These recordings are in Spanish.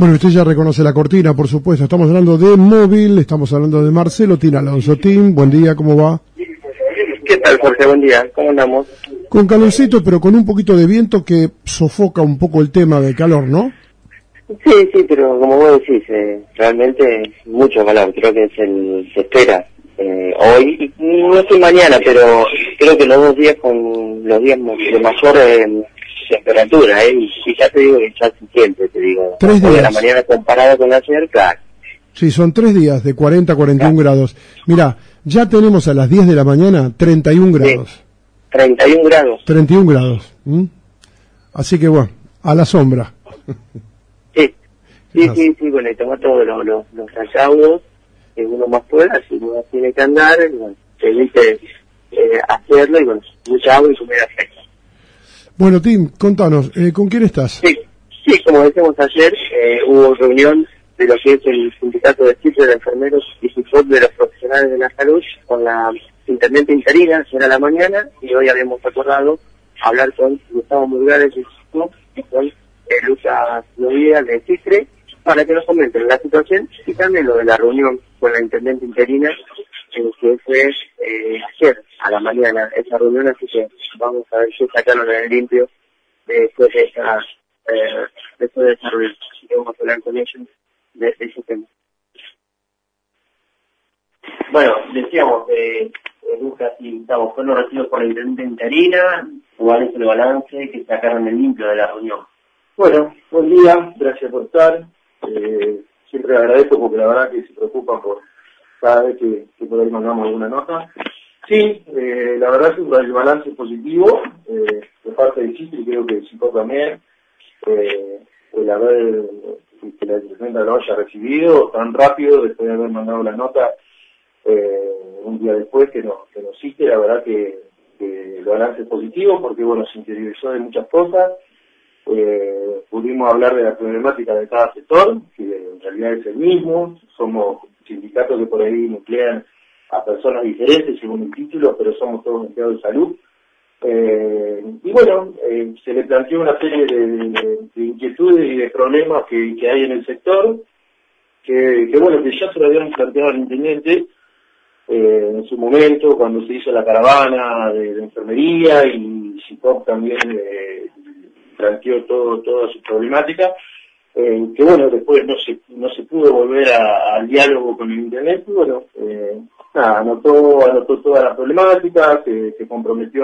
Bueno, usted ya reconoce la cortina, por supuesto. Estamos hablando de móvil, estamos hablando de Marcelo Tin Alonso. Tim, buen día, ¿cómo va? ¿Qué tal, Jorge? Buen día, ¿cómo andamos? Con calorcito, pero con un poquito de viento que sofoca un poco el tema de calor, ¿no? Sí, pero como vos decís, realmente mucho calor. Creo que se espera hoy, y no sé mañana, pero creo que los 2 días con los días de mayor temperatura, y ya te digo que ya se siente, te digo. 3 Hoy días. a la mañana comparado con ayer, claro. Sí, son 3 días de 40 a 41 grados. Mirá, ya tenemos a las 10 de la mañana 31 grados. Sí, 31 grados. 31 grados. Así que bueno, a la sombra. Sí, bueno, y tomar todos los recaudos que uno más pueda, si uno tiene que andar, bueno, se evite hacerlo, y bueno, mucha agua y comer afecta. Bueno, Tim, contanos, ¿con quién estás? Sí, como decíamos ayer, hubo reunión de lo que es el sindicato de CITRE de enfermeros y support de los profesionales de la salud con la intendente interina, ayer a la mañana, y hoy habíamos acordado hablar con Gustavo Mulgares de CITRE y con Lucas Novia de CITRE para que nos comenten la situación y también lo de la reunión con la intendente interina, que fue ayer a la mañana esa reunión, así que vamos a ver si sacaron en el limpio después de esa reunión. Así que vamos a hablar con ellos de ese tema. Bueno, decíamos, Lucas y Gustavo, fueron recibidos por la intendente interina, ¿cuál es el balance que sacaron en limpio de la reunión? Bueno, buen día, gracias por estar. Siempre agradezco porque la verdad que se preocupan por cada vez que por ahí mandamos alguna nota. Sí, la verdad que el balance es positivo, de parte de Chile, y creo que el CICO también, el haber que la intendente lo haya recibido tan rápido después de haber mandado la nota un día después que nos cite, la verdad que el balance es positivo porque bueno, se interiorizó de muchas cosas. Pudimos hablar de la problemática de cada sector, que en realidad es el mismo, somos sindicatos que por ahí nuclean a personas diferentes según el título, pero somos todos empleados de salud. Y bueno, se le planteó una serie de inquietudes y de problemas que hay en el sector, que bueno, que ya se lo habíamos planteado al intendente en su momento, cuando se hizo la caravana de enfermería, y CIPOP también planteó toda su problemática, que bueno, después no se pudo volver al diálogo con el intendente. Bueno, anotó toda la problemática, se comprometió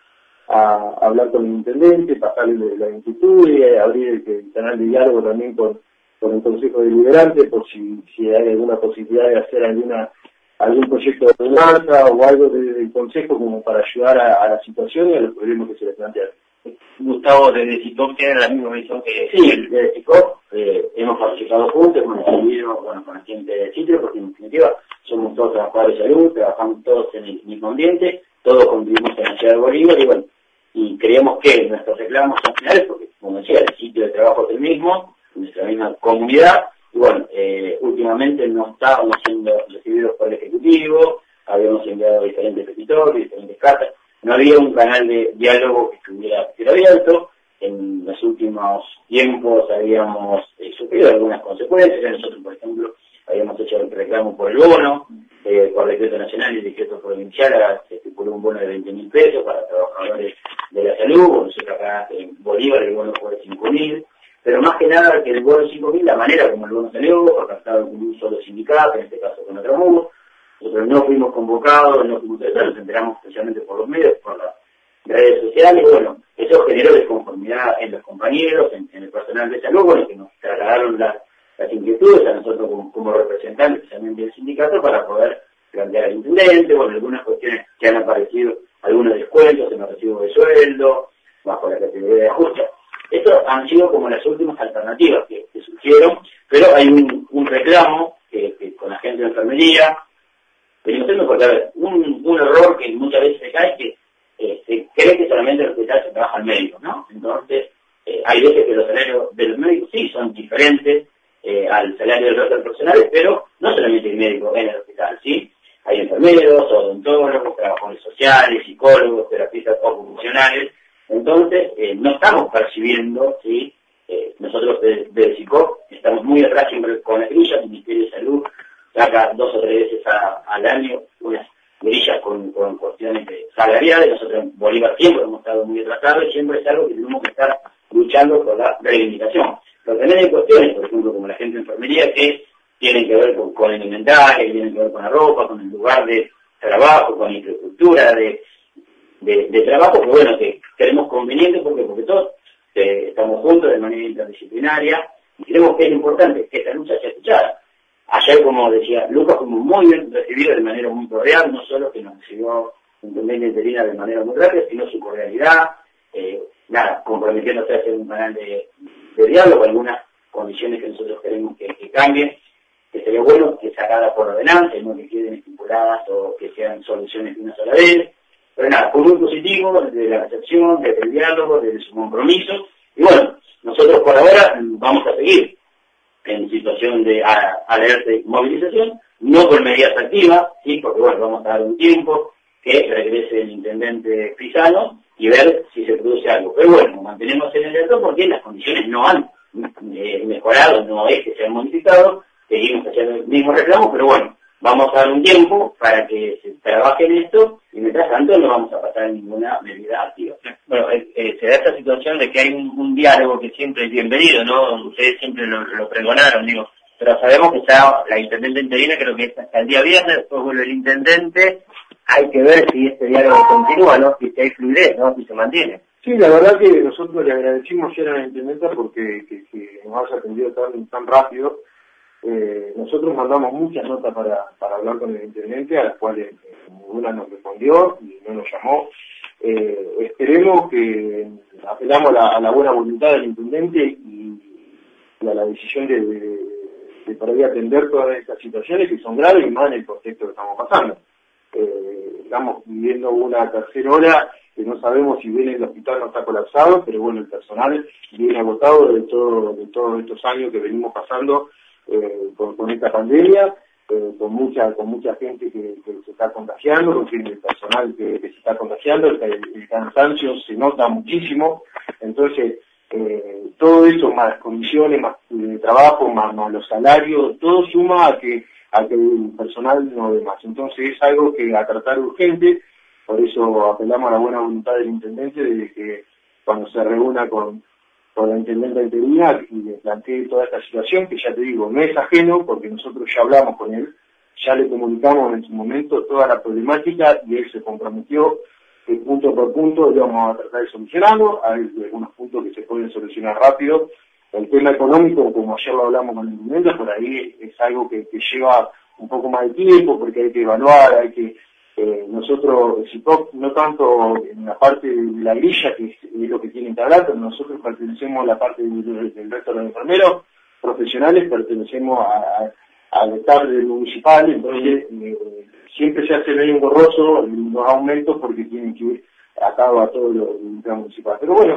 a hablar con el intendente, pasarle la inquietud y abrir el canal de diálogo también con el Consejo Deliberante, por si hay alguna posibilidad de hacer algún proyecto de ordenanza o algo del Consejo como para ayudar a la situación y a los problemas que se les plantean. Gustavo, desde CICOP tiene la misma visión que... Sí, desde CICOP hemos participado juntos, hemos recibido con la gente de CITRE, porque en definitiva somos todos trabajadores de salud, trabajamos todos en el mismo ambiente, todos convivimos en la ciudad de Bolívar, y bueno, y creemos que nuestros reclamos son finales, porque como decía, el sitio de trabajo es el mismo, nuestra misma comunidad, y bueno, últimamente no estábamos siendo recibidos por el Ejecutivo, habíamos enviado diferentes petitorios, diferentes cartas, no había un canal de diálogo que estuviera abierto. En los últimos tiempos habíamos sufrido algunas consecuencias. Nosotros, por ejemplo, habíamos hecho el reclamo por el bono, por decreto nacional y decreto provincial, se estipuló un bono de 20.000 pesos para trabajadores de la salud. Nosotros acá en Bolívar el bono fue de 5.000, pero más que nada que el bono de 5.000, la manera como el bono salió, pactado con un solo sindicato, en este caso con otro MUGO. Nosotros no fuimos convocados, no fuimos interesados, nos enteramos especialmente por los medios, por las redes sociales. Bueno, eso generó desconformidad en los compañeros, en el personal de salud, bueno, que nos trasladaron las inquietudes a nosotros como representantes, especialmente del sindicato, para poder plantear al intendente, bueno, algunas cuestiones que han aparecido, algunos descuentos en los recibos de sueldo, bajo la categoría de ajuste. Estos han sido como las últimas alternativas que surgieron, pero hay un reclamo que con la gente de enfermería, venimos haciendo porque un error que muchas veces se cae, que se cree que solamente en el hospital se trabaja el médico, ¿no? Entonces, hay veces que los salarios de los médicos sí son diferentes al salario del resto de profesionales, pero no solamente el médico en el hospital, ¿sí? Hay enfermeros, odontólogos, trabajadores sociales, psicólogos, terapistas ocupacionales. Entonces, no estamos percibiendo, ¿sí? Nosotros desde CICOP estamos muy muy atrás siempre con la grilla, el Ministerio de Salud saca 2 o 3 veces al año unas grillas con cuestiones salariales. Nosotros en Bolívar siempre hemos estado muy atrasados y siempre es algo que tenemos que estar luchando por la reivindicación. Pero también hay cuestiones, por ejemplo, como la gente de enfermería, que tienen que ver con el inventario, que tienen que ver con la ropa, con el lugar de trabajo, con la infraestructura de trabajo, que bueno, que creemos conveniente porque todos estamos juntos de manera interdisciplinaria y creemos que es importante que esta lucha sea escuchada. Ayer, como decía Lucas, fuimos muy bien recibidos de manera muy cordial, no solo que nos recibió un convenio interina de manera muy rápida, sino su cordialidad, comprometiéndose a hacer un canal de diálogo, algunas condiciones que nosotros queremos que cambien, que sería bueno que sacadas por ordenanza, no que queden estipuladas o que sean soluciones de una sola vez. Pero nada, fue muy positivo desde la recepción, desde el diálogo, desde su compromiso. Y bueno, nosotros por ahora vamos a seguir en situación de alerta y movilización, no con medidas activas, sí, porque bueno, vamos a dar un tiempo que regrese el intendente Pisano y ver si se produce algo. Pero bueno, nos mantenemos en el alerta porque las condiciones no han mejorado, no es que se han modificado, seguimos haciendo el mismo reclamo, pero bueno, vamos a dar un tiempo para que se trabaje en esto y mientras tanto no vamos a pasar ninguna medida activa. Bueno, se da esta situación de que hay un diálogo que siempre es bienvenido, ¿no? Ustedes siempre lo pregonaron, digo, pero sabemos que está la intendente interina, creo que es hasta el día viernes, después vuelve el intendente, hay que ver si este diálogo continúa, ¿no? Si hay fluidez, ¿no? Si se mantiene. Sí, la verdad que nosotros le agradecimos ayer a la intendenta porque que nos haya atendido tan rápido. Nosotros mandamos muchas notas para hablar con el intendente, a las cuales ninguna nos respondió y no nos llamó. Esperemos que apelamos a la buena voluntad del intendente y a la decisión de por ahí atender todas estas situaciones que son graves y más en el contexto que estamos pasando. Estamos viviendo una tercera ola que no sabemos si bien el hospital no está colapsado, pero bueno, el personal viene agotado de todos estos años que venimos pasando con esta pandemia, con mucha gente que se está contagiando, con el personal que se está contagiando, el cansancio se nota muchísimo. Entonces todo eso, más condiciones, más trabajo, más los salarios, todo suma a que el personal no dé más. Entonces es algo que a tratar urgente. Por eso apelamos a la buena voluntad del intendente de que cuando se reúna con la intendente interina y le plantee toda esta situación, que ya te digo, no es ajeno porque nosotros ya hablamos con él, ya le comunicamos en su momento toda la problemática y él se comprometió que punto por punto íbamos a tratar de solucionarlo. Hay algunos puntos que se pueden solucionar rápido. El tema económico, como ayer lo hablamos con el intendente, por ahí es algo que lleva un poco más de tiempo porque hay que evaluar, hay que nosotros, no tanto en la parte de la grilla, que es lo que tienen que hablar, pero nosotros pertenecemos a la parte del resto de los enfermeros profesionales, pertenecemos al staff municipal, entonces siempre se hace medio engorroso los aumentos porque tienen que ir atado a todo lo municipal. Pero bueno,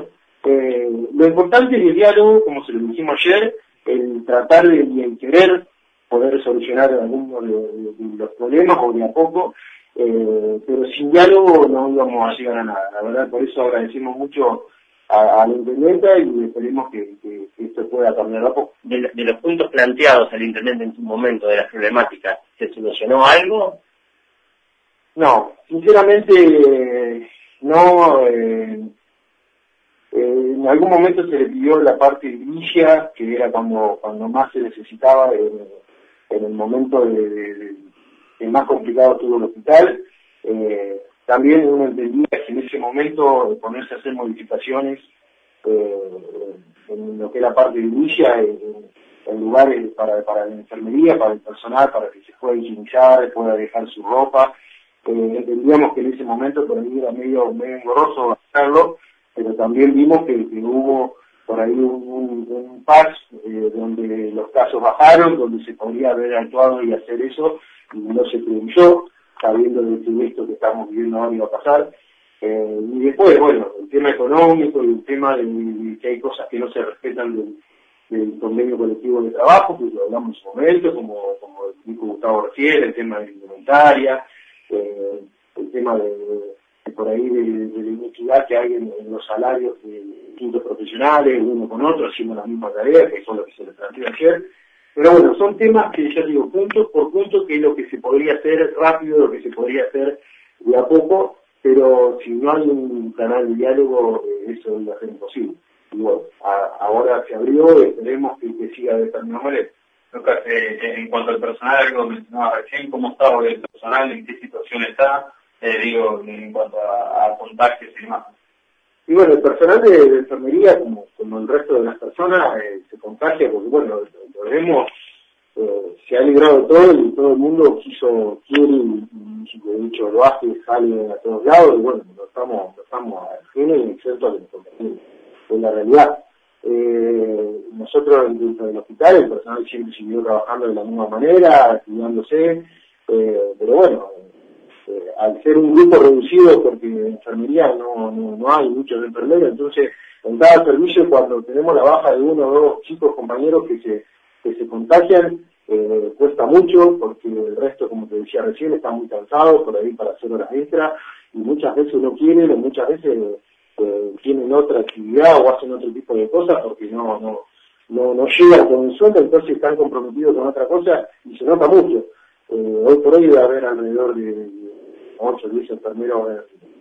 lo importante es el diálogo, como se lo dijimos ayer, el tratar de el querer poder solucionar algunos de los problemas o de a poco. Pero sin diálogo no íbamos a llegar a nada, la verdad. Por eso agradecemos mucho a la intendenta y esperemos que esto pueda cambiar a poco. De los puntos planteados al intendente en su momento de las problemáticas, ¿se solucionó algo? No, sinceramente no. En algún momento se le pidió la parte inicia, que era cuando más se necesitaba en el momento el más complicado tuvo el hospital. También uno entendía que en ese momento ponerse a hacer modificaciones en lo que es la parte de inicia, en lugares para la enfermería, para el personal, para que se pueda higienizar, pueda dejar su ropa. Entendíamos que en ese momento por ahí era medio engorroso hacerlo, pero también vimos que hubo por ahí un paz donde los casos bajaron, donde se podría haber actuado y hacer eso, y no se priorizó, sabiendo de todo esto que estamos viviendo ahora iba a pasar. Y después, bueno, el tema económico y el tema de que hay cosas que no se respetan del convenio colectivo de trabajo, que lo hablamos en su momento, como dijo Gustavo recién, el tema de la indumentaria, el tema de por ahí de la inequidad que hay en los salarios de distintos profesionales, uno con otro, haciendo la misma tarea, que fue lo que se les planteó ayer. Pero bueno, son temas que ya digo, punto por punto, que es lo que se podría hacer rápido, lo que se podría hacer de a poco, pero si no hay un canal de diálogo, eso va a ser imposible. Y bueno, ahora se abrió, esperemos que siga de esta misma manera. Lucas, en cuanto al personal, algo mencionaba recién, ¿cómo está hoy el personal? ¿En qué situación está? Digo, en cuanto a contagios y demás. Y bueno, el personal de enfermería, como el resto de las personas, se contagia porque, bueno, lo vemos, se ha librado todo y todo el mundo quiere y de hecho lo hace, sale a todos lados y bueno, lo estamos al género y excepto de los compañeros. Es la realidad. Nosotros dentro del hospital, el personal siempre siguió trabajando de la misma manera, cuidándose, pero bueno, al ser un grupo reducido, porque en enfermería no hay muchos enfermeros, entonces en cada servicio cuando tenemos la baja de uno o dos chicos compañeros que se contagian, cuesta mucho, porque el resto, como te decía recién, está muy cansado por ahí para hacer horas extra, y muchas veces no quieren, o muchas veces tienen otra actividad o hacen otro tipo de cosas porque no llegan con el sueldo, entonces están comprometidos con otra cosa y se nota mucho. Hoy por hoy debe haber alrededor de 8 o 10 enfermeros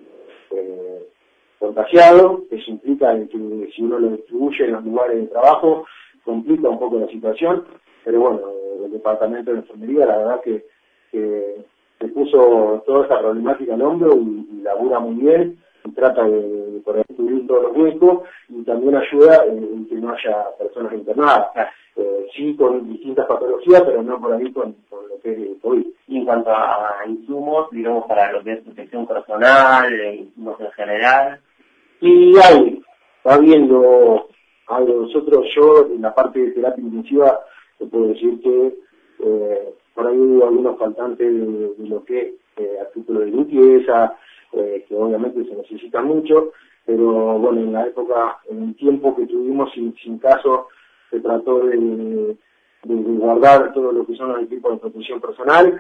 contagiados. Eso implica que si uno lo distribuye en los lugares de trabajo complica un poco la situación, pero bueno, el departamento de enfermería la verdad que se puso toda esta problemática al hombro y labura muy bien y trata de por ahí cubrir todos los huecos y también ayuda en que no haya personas internadas, sí con distintas patologías, pero no por ahí con lo que es el COVID. Y en cuanto a insumos, digamos, para lo que es protección personal, insumos en general. Y está viendo algo. Nosotros, yo en la parte de terapia intensiva, te puedo decir que por ahí hubo algunos faltantes de lo que es artículos de limpieza, que obviamente se necesita mucho, pero bueno, en la época, en el tiempo que tuvimos sin caso, se trató de guardar todo lo que son los equipos de protección personal,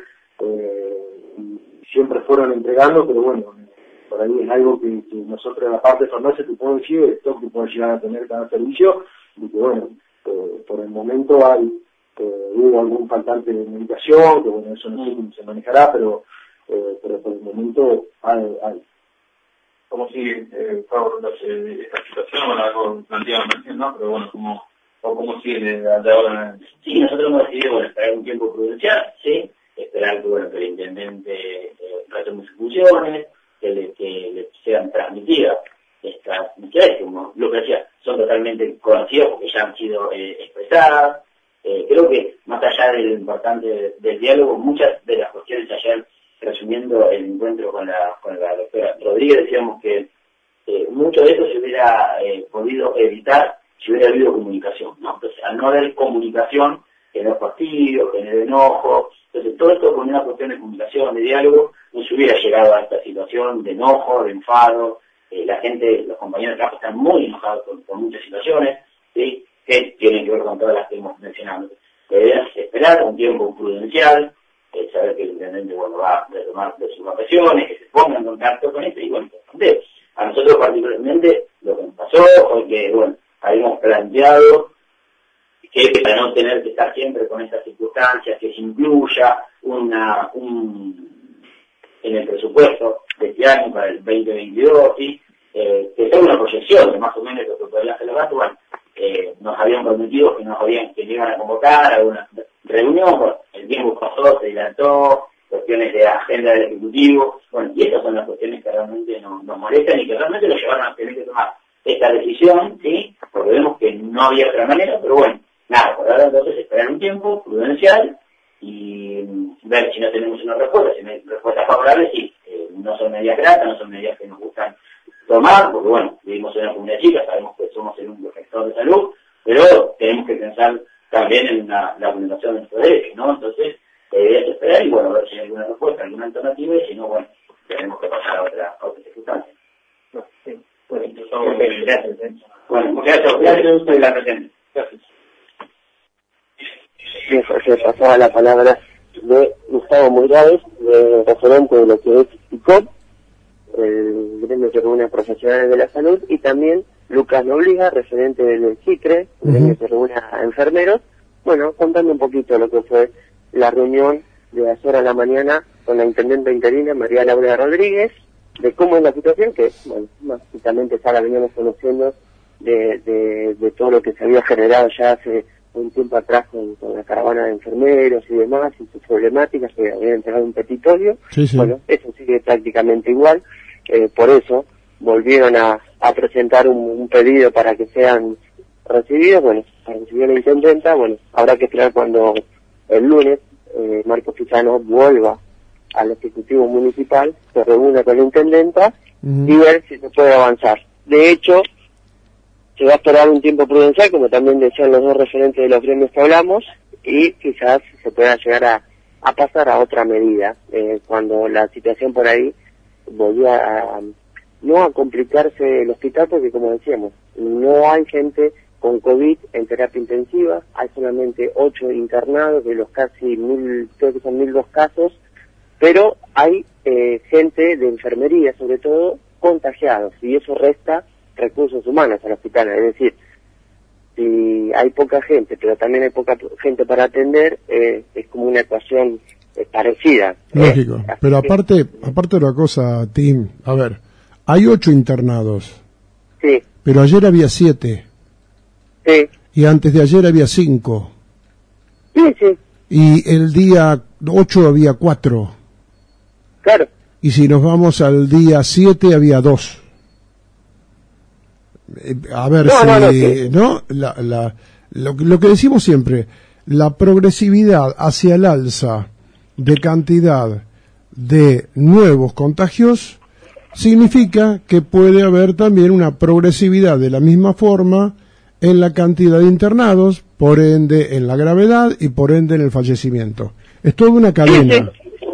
y siempre fueron entregando, pero bueno, por ahí es algo que nosotros en la parte de farmacia te puedo decir, el stock que puede llegar a tener cada servicio, y que bueno, por el momento hubo algún faltante de medicación, que bueno, eso no sé cómo se manejará, pero por el momento hay. ¿Cómo sigue esta situación? Bueno, algo planteado recién, ¿no? Pero bueno, ¿cómo sigue de ahora? Sí, nosotros hemos decidido esperar un tiempo prudencial, ¿sí? Esperar que el intendente retome sus funciones, que le sean transmitidas estas necesidades, como lo que decía, son totalmente conocidas porque ya han sido expresadas. Creo que más allá de lo importante del diálogo, muchas de las cuestiones ayer, resumiendo el encuentro con la doctora Rodríguez, decíamos que mucho de eso se hubiera podido evitar si hubiera habido comunicación, ¿no? Entonces, al no haber comunicación, genera fastidio, genera enojo. Entonces, todo esto con una cuestión de comunicación, de diálogo, no se hubiera llegado a esta situación de enojo, de enfado. La gente, los compañeros de trabajo están muy enojados con muchas situaciones, ¿sí? Que tienen que ver con todas las que hemos mencionado. Deberían esperar un tiempo prudencial, saber que el intendente va a retomar de sus vacaciones, que se ponga en contacto con esto y bueno, a nosotros particularmente lo que nos pasó fue que habíamos planteado que para no tener que estar siempre con estas circunstancias, que se incluya en el presupuesto de este año para el 2022, ¿sí? Que sea una proyección de más o menos lo que podría hacer los gastos. Nos habían prometido que iban a convocar a una reunión, el tiempo pasó, se dilató, cuestiones de agenda del Ejecutivo, y esas son las cuestiones que realmente nos molestan y que realmente nos llevaron a tener que tomar esta decisión, ¿sí? Porque vemos que no había otra manera, pero por ahora entonces esperar un tiempo prudencial y ver si no tenemos una respuesta, si no hay respuestas favorables, sí, no son medidas gratas, no son medidas que nos gustan tomar, porque vivimos en una comunidad chica, sabemos que somos el único sector de salud, pero tenemos que pensar también en la vulneración de nuestros derechos, ¿no? Entonces, deberíamos esperar y a ver si hay alguna respuesta, alguna alternativa, y si no, tenemos que pasar a otra circunstancia. Sí. Gracias. Gracias a usted, la presente. Gracias. Sí, José, pasaba la palabra de Gustavo Moiraes, referente de lo que es ICOP, el gremio de reúne a profesionales de la salud, y también Lucas Nobliga, referente del CICRE, el gremio que reúne a enfermeros, Bueno, contando un poquito lo que fue la reunión de ayer a la mañana con la intendente interina María Laura Rodríguez, de cómo es la situación, que bueno, básicamente ya la veníamos conociendo de todo lo que se había generado ya hace un tiempo atrás con la caravana de enfermeros y demás, y sus problemáticas, que habían entregado un petitorio. Sí, sí. Bueno, eso sigue prácticamente igual, por eso volvieron a presentar un pedido para que sean recibidos. Bueno, para recibir la intendenta, bueno, habrá que esperar cuando el lunes Marcos Pisano vuelva al Ejecutivo Municipal, se reúna con la intendenta y ver si se puede avanzar. De hecho, se va a esperar un tiempo prudencial, como también decían los dos referentes de los gremios que hablamos, y quizás se pueda llegar a pasar a otra medida, cuando la situación por ahí volvía no a complicarse el hospital, porque como decíamos, no hay gente con COVID en terapia intensiva, hay solamente 8 internados de los casi 1.000, creo que son 1.002 casos, pero hay gente de enfermería, sobre todo, contagiados, y eso resta recursos humanos al hospital. Es decir, si hay poca gente, pero también hay poca gente para atender, es como una ecuación parecida. Lógico, pero aparte de la cosa, Tim, a ver, hay 8 internados, sí, pero ayer había 7, sí, y antes de ayer había 5, sí, sí, y el día 8 había 4, claro. y si nos vamos al día 7 había 2. A ver lo que decimos siempre, la progresividad hacia el alza de cantidad de nuevos contagios significa que puede haber también una progresividad de la misma forma en la cantidad de internados, por ende en la gravedad y por ende en el fallecimiento. Es toda una cadena.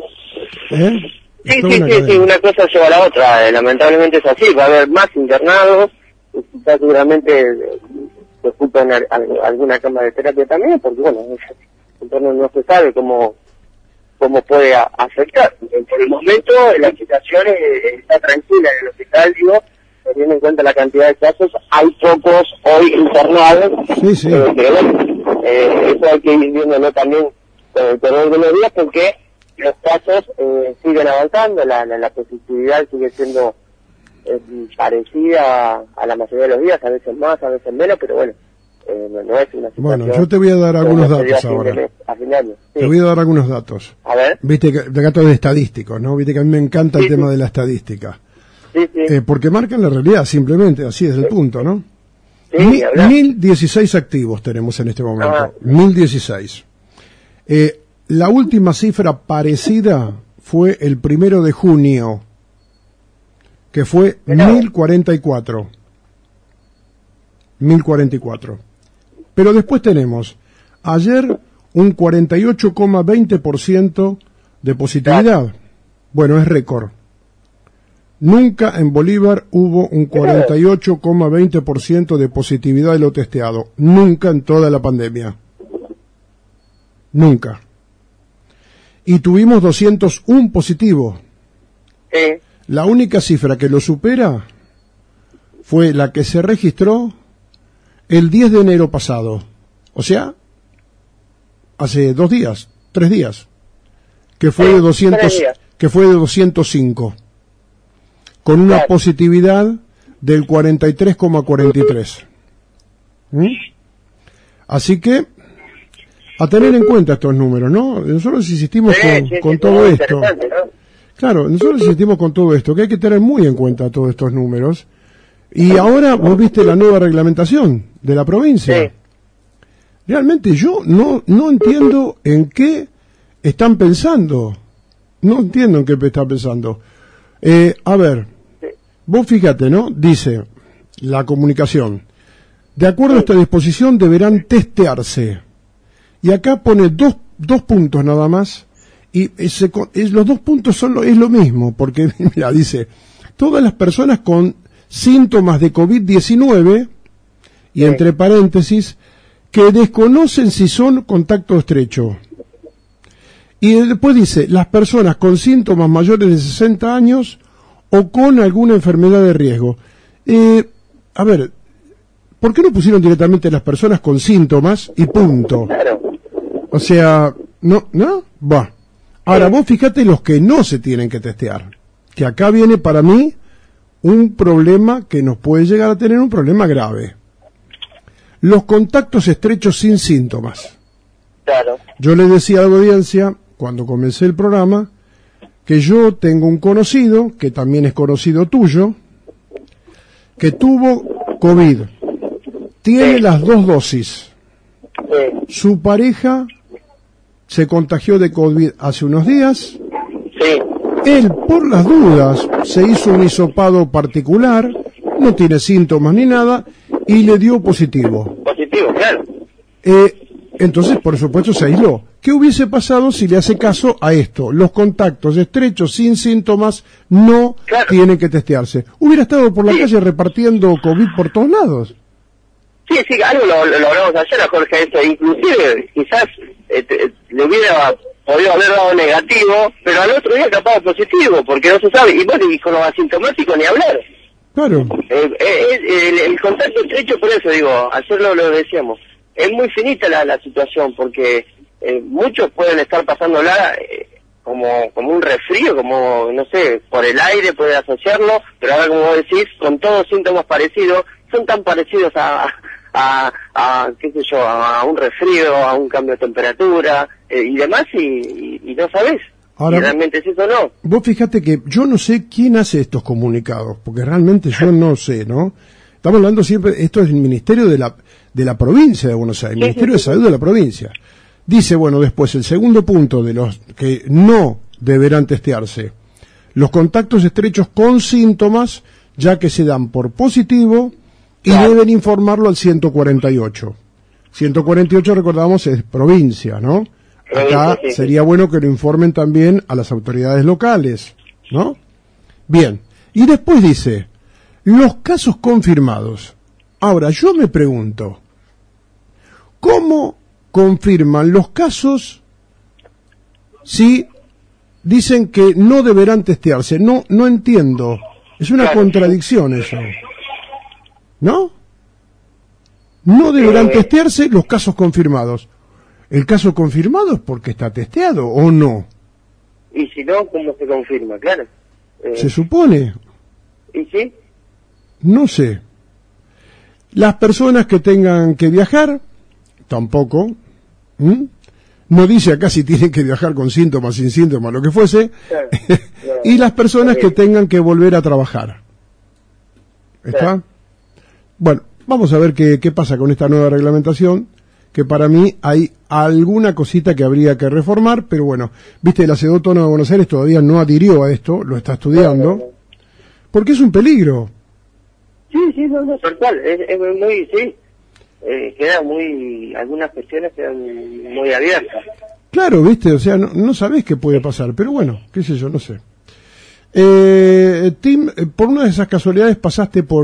Sí, una cosa lleva a la otra. Lamentablemente es así, va a haber más internados, seguramente se ocupan alguna cama de terapia también, porque bueno, entonces no se sabe cómo puede afectar. Por el momento la situación está tranquila en el hospital, digo, teniendo en cuenta la cantidad de casos, hay pocos hoy internados, sí. Pero bueno, eso hay que ir viéndolo también con algunos días, porque los casos siguen avanzando, la positividad sigue siendo parecida a la mayoría de los días, a veces más, a veces menos, pero bueno, no es una situación. Bueno, yo te voy a dar algunos datos ahora. Te voy a dar algunos datos. A ver. Viste que datos estadísticos, ¿no? Viste que a mí me encanta el tema de la estadística. Sí. Porque marcan la realidad, simplemente, así es el punto, ¿no? Sí, 1016 activos tenemos en este momento. 1016. La última cifra parecida fue el 1 de junio, que fue 1044. Pero después tenemos ayer un 48,20% de positividad. Bueno, es récord. Nunca en Bolívar hubo un 48,20% de positividad de lo testeado. Nunca en toda la pandemia. Nunca. Y tuvimos 201 positivos. La única cifra que lo supera fue la que se registró el 10 de enero pasado. O sea, hace 3 días, que fue de 205, con una positividad del 43,43. Así que a tener en cuenta estos números, ¿no? Nosotros insistimos con todo esto. ¿No? Claro, nosotros insistimos con todo esto, que hay que tener muy en cuenta todos estos números. Y ahora vos viste la nueva reglamentación de la provincia. Sí. Realmente yo no entiendo en qué están pensando. No entiendo en qué están pensando. A ver, vos fíjate, ¿no? Dice la comunicación. De acuerdo a esta disposición deberán testearse. Y acá pone dos puntos nada más. Y los 2 puntos es lo mismo. Porque, mira, dice, todas las personas con síntomas de COVID-19, y entre paréntesis, que desconocen si son contacto estrecho. Y después dice, las personas con síntomas mayores de 60 años o con alguna enfermedad de riesgo. A ver, ¿por qué no pusieron directamente las personas con síntomas y punto? Claro. O sea, ¿no? Va. Ahora, vos fíjate los que no se tienen que testear. Que acá viene para mí un problema que nos puede llegar a tener un problema grave. Los contactos estrechos sin síntomas. Claro. Yo le decía a la audiencia, cuando comencé el programa, que yo tengo un conocido, que también es conocido tuyo, que tuvo COVID. Tiene las 2 dosis. Su pareja se contagió de COVID hace unos días. Sí. Él, por las dudas, se hizo un hisopado particular, no tiene síntomas ni nada, y le dio positivo. Positivo, claro. Entonces, por supuesto, se aisló. ¿Qué hubiese pasado si le hace caso a esto? Los contactos estrechos sin síntomas no tienen que testearse. Hubiera estado por la calle repartiendo COVID por todos lados. Sí, algo lo hablamos ayer a Jorge, eso, inclusive quizás le hubiera podido haber dado negativo, pero al otro día capaz positivo, porque no se sabe, y bueno, y con los asintomáticos ni hablar. Claro. El contacto estrecho, por eso digo, ayer lo decíamos, es muy finita la situación, porque muchos pueden estar pasándola como un resfrío, como, no sé, por el aire puede asociarlo, pero ahora como vos decís, con todos síntomas parecidos, son tan parecidos a qué sé yo, a un resfrío, a un cambio de temperatura y demás, y no sabés. Ahora, si realmente es eso o no. Vos fíjate que yo no sé quién hace estos comunicados, porque realmente yo no sé, ¿no? Estamos hablando siempre, esto es el Ministerio de la Provincia de Buenos Aires, el Ministerio de Salud de la provincia. Dice, bueno, después el segundo punto de los que no deberán testearse, los contactos estrechos con síntomas, ya que se dan por positivo, y deben informarlo al 148. 148, recordamos, es provincia, ¿no? Acá sería bueno que lo informen también a las autoridades locales, ¿no? Bien. Y después dice, los casos confirmados. Ahora, yo me pregunto, ¿cómo confirman los casos si dicen que no deberán testearse? No entiendo. Es una contradicción eso. ¿No? No deberán testearse los casos confirmados. ¿El caso confirmado es porque está testeado o no? Y si no, ¿cómo se confirma? Claro. ¿Se supone? ¿Y sí? No sé. Las personas que tengan que viajar, tampoco. No dice acá si tienen que viajar con síntomas, sin síntomas, lo que fuese. Claro. Y las personas que tengan que volver a trabajar. ¿Está? Claro. Bueno, vamos a ver qué pasa con esta nueva reglamentación, que para mí hay alguna cosita que habría que reformar, pero bueno, viste, la Ciudad Autónoma de Buenos Aires todavía no adhirió a esto, lo está estudiando, porque es un peligro. Sí, no, tal cual, es muy, sí, queda muy, algunas cuestiones quedan muy abiertas. Claro, viste, o sea, no sabés qué puede pasar, pero bueno, qué sé yo, no sé. Tim, por una de esas casualidades pasaste por...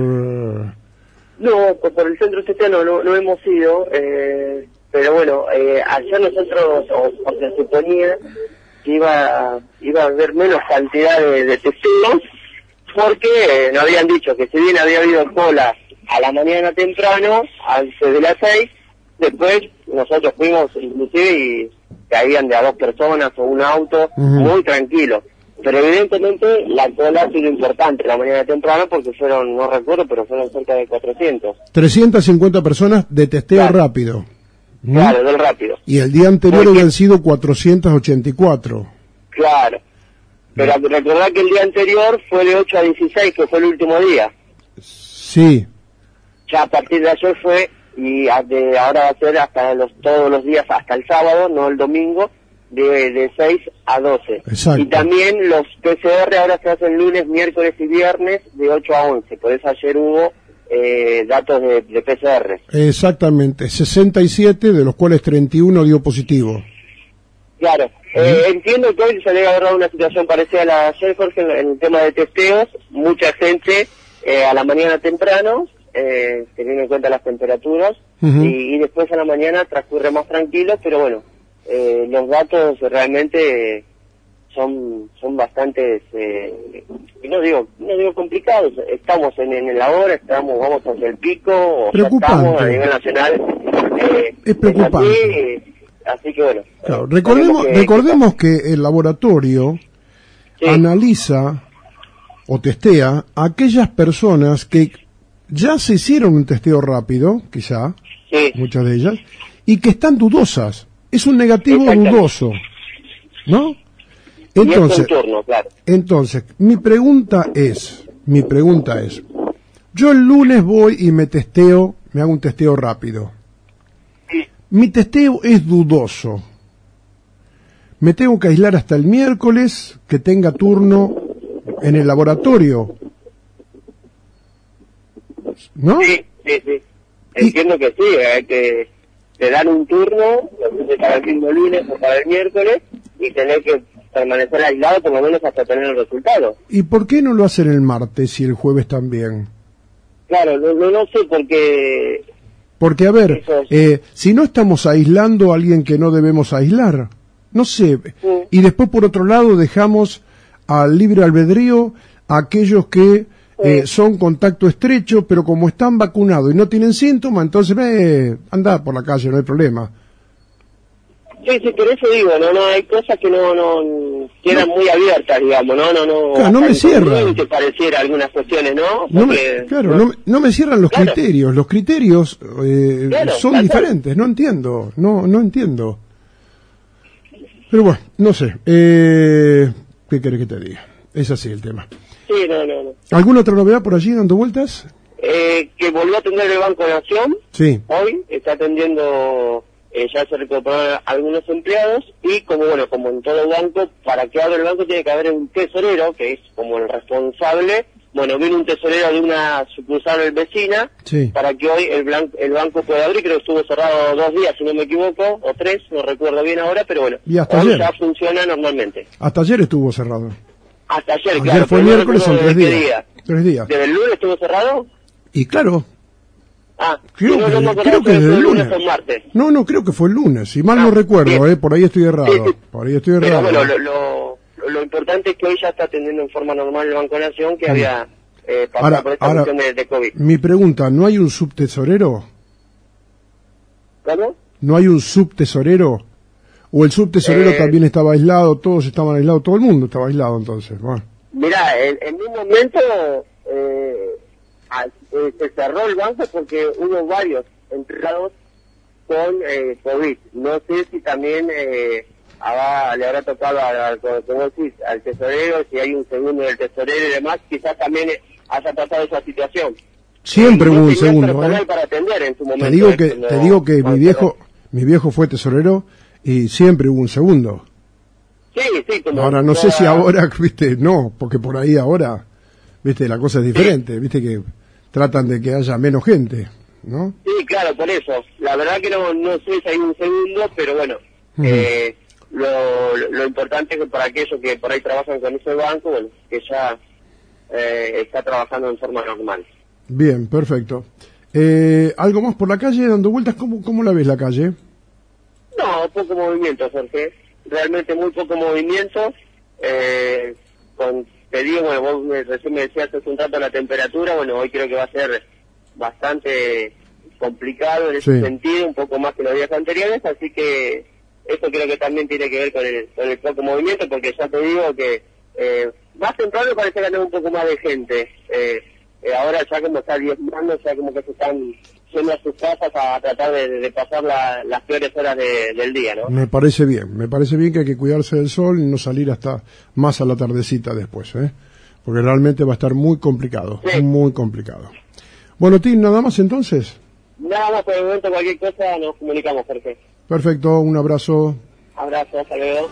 No, por el centro testiano no hemos ido, pero bueno, ayer nosotros, o se suponía que iba a haber menos cantidad de testigos, porque nos habían dicho que si bien había habido cola a la mañana temprano, antes de las 6, después nosotros fuimos inclusive y caían de a 2 personas o un auto, muy tranquilo. Pero evidentemente la cola ha sido importante la mañana temprano porque fueron, no recuerdo, pero fueron cerca de 400. 350 personas de testeo rápido. Claro, del rápido. Y el día anterior habían sido 484. Claro. Pero recordad que el día anterior fue de 8 a 16, que fue el último día. Sí. Ya a partir de ayer fue, y ahora va a ser hasta todos los días, hasta el sábado, no el domingo, de 6 a 12. Exacto. Y también los PCR ahora se hacen lunes, miércoles y viernes de 8 a 11. Por eso ayer hubo datos de PCR. Exactamente, 67, de los cuales 31 dio positivo. Claro. Entiendo que hoy se debe haber dado una situación parecida a la de ayer, Jorge, en el tema de testeos. Mucha gente a la mañana temprano, teniendo en cuenta las temperaturas, y después a la mañana transcurre más tranquilo, pero bueno, los datos realmente son bastantes, no digo complicados. Estamos en la hora, vamos hacia el pico, o ya estamos a nivel nacional. Es preocupante. Así que bueno. Claro, recordemos que el laboratorio analiza o testea a aquellas personas que ya se hicieron un testeo rápido, quizá, muchas de ellas, y que están dudosas. Es un negativo dudoso, ¿no? Entonces, entonces, mi pregunta es, yo el lunes voy y me hago un testeo rápido. Mi testeo es dudoso. Me tengo que aislar hasta el miércoles que tenga turno en el laboratorio, ¿no? Sí. Entiendo que sí, que te dan un turno, para el mismo lunes o para el miércoles, y tenés que permanecer aislado por lo menos hasta tener el resultado. ¿Y por qué no lo hacen el martes y el jueves también? Claro, no sé por qué... Porque, a ver, si no estamos aislando a alguien que no debemos aislar, no sé, y después por otro lado dejamos al libre albedrío a aquellos que son contacto estrecho, pero como están vacunados y no tienen síntomas, entonces anda por la calle, no hay problema. Sí, por eso digo, no hay cosas que no quedan muy abiertas, digamos, Claro, no me cierran. Que pareciera algunas cuestiones, ¿no? Porque, no me cierran los criterios. Los criterios son diferentes. No entiendo. Pero bueno, no sé. ¿Qué querés que te diga? Es así el tema. Sí, no. ¿Alguna otra novedad por allí dando vueltas? Que volvió a atender el Banco Nación. Sí. Hoy está atendiendo... ya se recuperaron algunos empleados y como en todo banco, para que abra el banco tiene que haber un tesorero, que es como el responsable. Viene un tesorero de una sucursal vecina, para que hoy el banco pueda abrir. Creo que estuvo cerrado 2 días, si no me equivoco, o 3, no recuerdo bien ahora, pero y hasta hoy ayer ya funciona normalmente. Hasta ayer estuvo cerrado. Hasta ayer, claro. Ayer fue miércoles, son 3 días. 3 días. ¿Desde el lunes estuvo cerrado? Y claro. Creo que desde el lunes o martes. No, creo que fue el lunes, si mal no recuerdo, por ahí estoy errado. Pero bueno, lo importante es que hoy ya está atendiendo en forma normal el Banco Nación, que había pasado por esta cuestión de COVID. Mi pregunta, ¿no hay un subtesorero? ¿Cómo? ¿No hay un subtesorero? ¿O el subtesorero también estaba aislado, todos estaban aislados, todo el mundo estaba aislado entonces? Bueno. Mirá, en un momento... se cerró el banco porque hubo varios entrados con COVID. No sé si también le habrá tocado al tesorero, si hay un segundo del tesorero y demás, quizás también haya pasado esa situación. Siempre hubo un segundo, para atender en su momento. Te digo que mi viejo fue tesorero y siempre hubo un segundo. Sí, como ahora no sé si ahora, porque por ahí ahora, la cosa es diferente, que tratan de que haya menos gente, ¿no? Sí, claro, por eso. La verdad que no sé si hay un segundo, pero bueno, lo importante es que para aquellos que por ahí trabajan con ese banco, que ya está trabajando en forma normal. Bien, perfecto. ¿Algo más por la calle dando vueltas? ¿Cómo la ves la calle? No, poco movimiento, Jorge. Realmente muy poco movimiento. Te digo, vos recién me decías hace un rato la temperatura, hoy creo que va a ser bastante complicado en ese sentido, un poco más que los días anteriores, así que eso creo que también tiene que ver con el poco movimiento, porque ya te digo que más temprano parece que un poco más de gente. Ahora ya como está diezmando, ya como que se están yendo a sus casas a tratar de pasar las peores horas del día, ¿no? Me parece bien que hay que cuidarse del sol y no salir hasta más a la tardecita después, porque realmente va a estar muy complicado, muy complicado. Bueno, Tim, ¿nada más entonces? Nada más por el momento, cualquier cosa nos comunicamos, Jorge. Perfecto, un abrazo. Abrazo, hasta luego.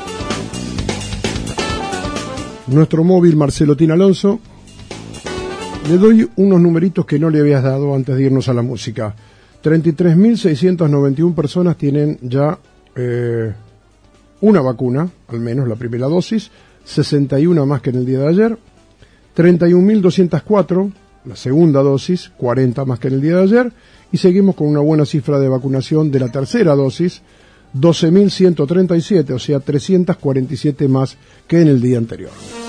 Nuestro móvil, Marcelo Tin Alonso. Le doy unos numeritos que no le habías dado antes de irnos a la música. 33.691 personas tienen ya una vacuna, al menos la primera dosis, 61 más que en el día de ayer. 31.204, la segunda dosis, 40 más que en el día de ayer. Y seguimos con una buena cifra de vacunación de la tercera dosis, 12.137, o sea, 347 más que en el día anterior.